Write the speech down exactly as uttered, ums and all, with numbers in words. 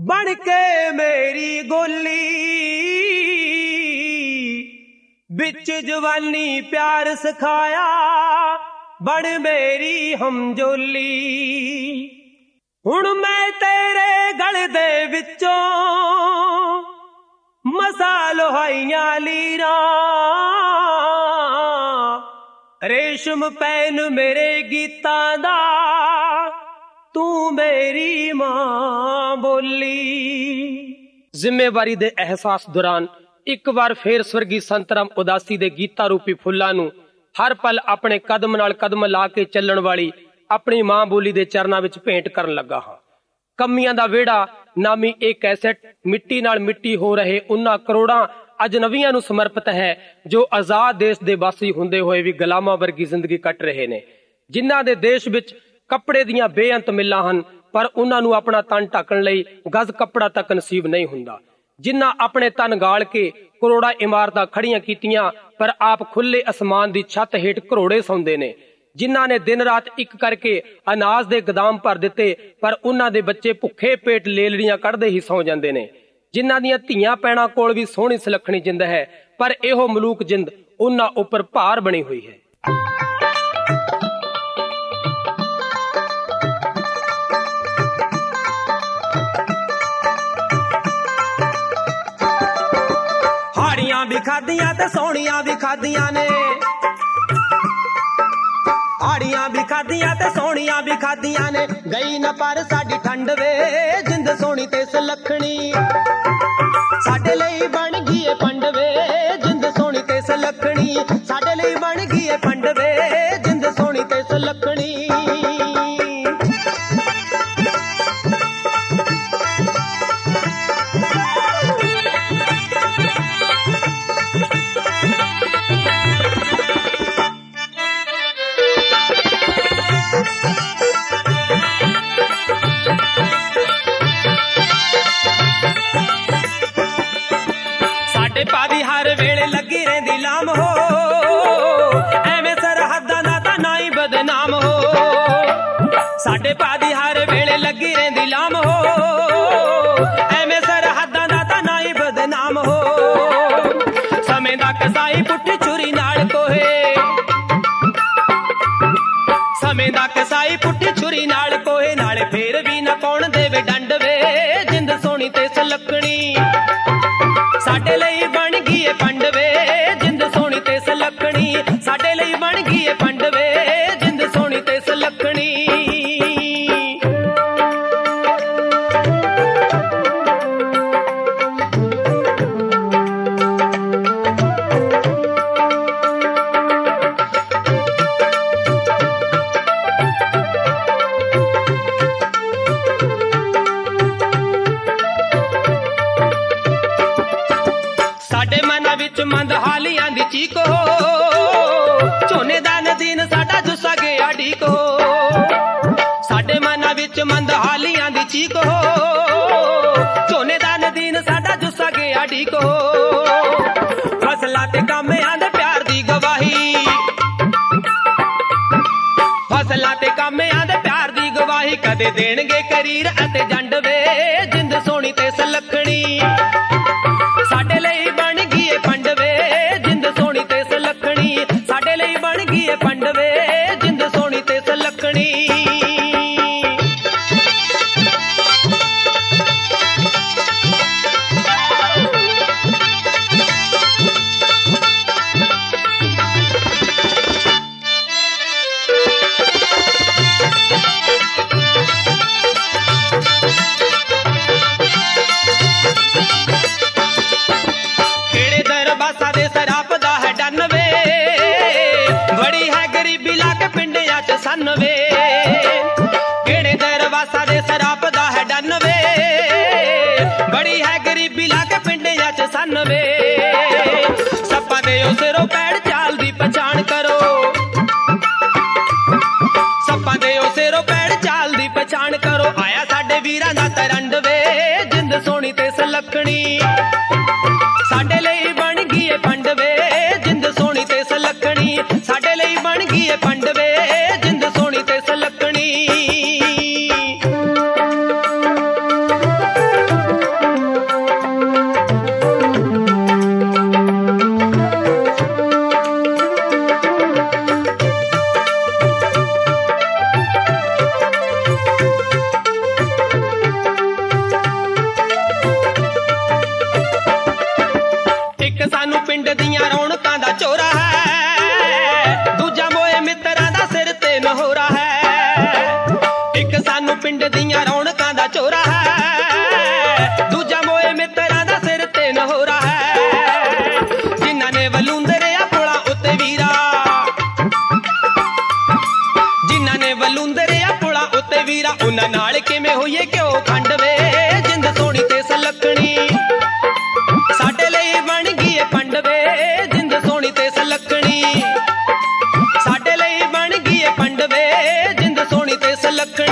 बन के मेरी गोली बिच जवानी प्यार सिखाया बन मेरी हमजोली। हुण मैं तेरे गल दे विचों मसा लोहाइयां लीरा रेशम पैन मेरे गीतां दा तू मेरी मां बोली। ਜ਼ਿੰਮੇਵਾਰੀ ਦੇ ਅਹਿਸਾਸ ਦੌਰਾਨ ਇੱਕ ਵਾਰ ਫੇਰ ਸਵਰਗੀ ਸੰਤ ਰਾਮ ਉਦਾਸੀ ਦੇ ਗੀਤਾਂ ਰੂਪੀ ਫੁੱਲਾਂ ਨੂੰ ਹਰ ਪਲ ਆਪਣੇ ਕਦਮ ਨਾਲ ਕਦਮ ਲਾ ਕੇ ਚੱਲਣ ਵਾਲੀ ਆਪਣੀ ਮਾਂ ਬੋਲੀ ਦੇ ਚਰਨਾਂ ਵਿੱਚ ਭੇਂਟ ਕਰਨ ਲੱਗਾ ਹਾਂ। ਕਮੀਆਂ ਦਾ ਵਿਹੜਾ ਨਾਮੀ ਇਹ ਕੈਸੇਟ ਮਿੱਟੀ ਨਾਲ ਮਿੱਟੀ ਹੋ ਰਹੇ ਉਹਨਾਂ ਕਰੋੜਾਂ ਅਜਨਬੀਆਂ ਨੂੰ ਸਮਰਪਿਤ ਹੈ ਜੋ ਆਜ਼ਾਦ ਦੇਸ਼ ਦੇ ਵਾਸੀ ਹੁੰਦੇ ਹੋਏ ਵੀ ਗੁਲਾਮਾਂ ਵਰਗੀ ਜ਼ਿੰਦਗੀ ਕੱਟ ਰਹੇ ਨੇ, ਜਿਨ੍ਹਾਂ ਦੇ ਦੇਸ਼ ਵਿੱਚ ਕੱਪੜੇ ਦੀਆਂ ਬੇਅੰਤ ਮਿੱਲਾਂ ਹਨ ਪਰ ਉਹਨਾਂ ਨੂੰ ਆਪਣਾ ਤਨ ਢੱਕਣ ਲਈ ਗਜ਼ ਕੱਪੜਾ ਤੱਕ ਨਸੀਬ ਨਹੀਂ ਹੁੰਦਾ, ਜਿਨ੍ਹਾਂ ਆਪਣੇ ਤਨ ਗਾਲ ਕੇ ਕਰੋੜਾਂ ਇਮਾਰਤਾਂ ਖੜੀਆਂ ਕੀਤੀਆਂ ਪਰ ਆਪ ਖੁੱਲੇ ਅਸਮਾਨ ਦੀ ਛੱਤ ਹੇਠ ਘਰੋੜੇ ਸੌਂਦੇ ਨੇ, ਜਿਨ੍ਹਾਂ ਨੇ ਦਿਨ ਰਾਤ ਇੱਕ ਕਰਕੇ ਅਨਾਜ ਦੇ ਗੋਦਾਮ ਭਰ ਦਿੱਤੇ ਪਰ ਉਹਨਾਂ ਦੇ ਬੱਚੇ ਭੁੱਖੇ ਪੇਟ ਲੇਲੜੀਆਂ ਕੱਢਦੇ ਹੀ ਸੌਂ ਜਾਂਦੇ ਨੇ, ਜਿਨ੍ਹਾਂ ਦੀਆਂ ਧੀਆਂ ਪੈਣਾ ਕੋਲ ਵੀ ਸੋਹਣੀ ਸੁਲੱਖਣੀ ਜਿੰਦ ਹੈ ਪਰ ਇਹੋ ਮਲੂਕ ਜਿੰਦ ਉਹਨਾਂ ਉੱਪਰ ਭਾਰ ਬਣੀ ਹੋਈ ਹੈ। ਹਾੜੀਆਂ ਵੀ ਖਾਦੀਆਂ ਤੇ ਸੋਹਣੀਆਂ ਵੀ ਖਾਦੀਆਂ ਨੇ, ਹਾੜੀਆਂ ਵੀ ਖਾਦੀਆਂ ਤੇ ਸੋਹਣੀਆਂ ਵੀ ਖਾਦੀਆਂ ਨੇ, ਗਈ ਨਾ ਪਰ ਸਾਡੀ ਠੰਡ ਵੇ ਜਿੰਦ ਸੋਹਣੀ ਤੇ ਸੁਲੱਖਣੀ, ਸਾਡੇ ਲਈ ਬਣ ਗਈ ਏ ਪੰਡ ਵੇ ਜਿੰਦ ਸੋਹਣੀ ਤੇ ਸੁਲੱਖਣੀ, ਸਾਡੇ ਲਈ ਬਣ ਗਈ ਏ ਪੰਡ ਵੇ ਜਿੰਦ ਸੋਹਣੀ ਤੇ ਸੁਲੱਖਣੀ। ਪਾਦੀ ਹਰ ਵੇਲੇ ਲੱਗੀ ਰਹਿੰਦੀ ਲਾਮ ਹੋ, ਐਵੇਂ ਸਰਹੱਦਾਂ ਦਾ ਤਾਂ ਨਾ ਹੀ ਬਦਨਾਮ ਹੋ, ਸਾਡੇ ਪਾਦੀ ਹਰ ਵੇਲੇ ਲੱਗੀ ਰਹਿੰਦੀ ਲਾਮ ਹੋ, ਐਵੇਂ ਸਰਹੱਦਾਂ ਦਾ ਤਾਂ ਨਾ ਹੀ ਬਦਨਾਮ ਹੋ, ਸਮੇਂ ਦਾ ਕਸਾਈ ਪੁੱਠੀ ਛੁਰੀ ਨਾਲ ਕੋਹੇ, ਸਮੇਂ ਦਾ ਕਸਾਈ ਪੁੱਠੀ ਛੁਰੀ ਨਾਲ ਕੋਹੇ, ਨਾਲੇ ਫੇਰ ਵੀ ਨਾ ਕੌਣ ਦੇਵੇ ਡੰਡ ਵੇ ਜਿੰਦ ਸੋਹਣੀ ਤੇ ਸੁਲੱਖਣੀ, ਸਾਡੇ ਲਈ ਬਣ ਗਈ ਏ ਪੰਡ ਵੇ ਜਿੰਦ ਸੋਹਣੀ ਤੇ ਸੁਲੱਖਣੀ, ਸਾਡੇ ਲਈ ਬਣ ਗਈ ਏ ਪੰਡ ਵੇ ਜਿੰਦ ਸੋਹਣੀ ਤੇ ਸੁਲੱਖਣੀ। ਸਾਡੇ ਮਨਾਂ ਵਿੱਚ ਮੰਦਹਾਲੀਆਂ ਦੀ ਚੀਕ ਹੋ, ਝੋਨੇ ਦਾ ਨਦੀਨ ਸਾਡਾ ਜੁੱਸਾ ਗਿਆ ਢੀਕ ਹੋ, ਸਾਡੇ ਮਨਾਂ ਵਿੱਚ ਮੰਦਹਾਲੀਆਂ ਦੀ ਚੀਕ ਹੋ, ਝੋਨੇ ਦਾ ਨਦੀਨ ਸਾਡਾ ਜੁੱਸਾ ਗਿਆ ਢੀਕ ਹੋ, ਫਸਲਾਂ ਤੇ ਕਾਮਿਆਂ ਦੇ ਪਿਆਰ ਦੀ ਗਵਾਹੀ, ਫਸਲਾਂ ਤੇ ਕਾਮਿਆਂ ਦੇ ਪਿਆਰ ਦੀ ਗਵਾਹੀ, ਕਦੇ ਦੇਣਗੇ ਕਰੀਰ ਅਤੇ ਜੰਡ ਵੇ ਜਿੰਦ ਸੋਹਣੀ ਤੇ ਸੁਲੱਖਣੀ, ਸਾਡੇ ਲਈ ਬਣ ਗਈ ਏ ਪੰਡ ਵੇ ਜਿੰਦ ਸੋਹਣੀ ਤੇ ਸੁਲੱਖਣੀ, ਸਾਡੇ ਲਈ ਬਣ ਗਈ ਏ ਪੰਡ ਵੇ ਜਿੰਦ ਸੋਹਣੀ ਤੇ ਸੁਲੱਖਣੀ। ਸੰਨ ਵੇ ਕਿਹੜੇ ਦਰਵਾਸਾ ਦੇ ਸਰਾਪ ਦਾ ਹੈ ਡੰਨ ਵੇ, ਬੜੀ ਹੈ ਗਰੀਬੀ ਲਾ ਕੇ ਪਿੰਡਾਂ ਚ ਸੰਨ ਵੇ, ਸੱਪਾਂ ਦੇ ਉਹ ਸਿਰੋਂ ਪੈੜ ਚਾਲ ਦੀ ਪਛਾਣ ਕਰੋ, ਸੱਪਾਂ ਦੇ ਉਹ ਸਿਰੋਂ ਪੈੜ ਚਾਲ ਦੀ ਪਛਾਣ ਕਰੋ, ਆਇਆ ਸਾਡੇ ਵੀਰਾਂ ਦਾ ਤਰੰਡ ਵੇ ਜਿੰਦ ਸੋਹਣੀ ਤੇ ਸੁਲੱਖਣੀ, ਸਾਡੇ ਲਈ ਬਣ ਗਈ ਏ ਪੰਡ ਵੇ ਜਿੰਦ ਸੋਹਣੀ ਤੇ ਸੁਲੱਖਣੀ, ਸਾਡੇ ਲਈ ਬਣ ਗਈ ਏ ਪੰਡ ਵੇ ਜਿੰਦ ਸੋਹਣੀ ਤੇ ਸੁਲੱਖਣੀ। ਆਪਣੇ ਬਲੂੰਦਰਿਆ ਪੁਲਾਂ ਉੱਤੇ ਵੀਰਾ ਉਹਨਾਂ ਨਾਲ ਕਿਵੇਂ ਹੋਈਏ ਘਿਓ ਖੰਡ ਵੇ ਜਿੰਦ ਸੋਹਣੀ ਤੇ ਸਲੱਖਣੀ ਸਾਡੇ ਲਈ ਬਣ ਗਈ ਏ ਪੰਡ ਵੇ ਜਿੰਦ ਸੋਹਣੀ ਤੇ ਸਲੱਖਣੀ ਸਾਡੇ ਲਈ ਬਣ ਗਈ ਏ ਪੰਡ ਵੇ ਜਿੰਦ ਸੋਹਣੀ ਤੇ ਸਲੱਖਣੀ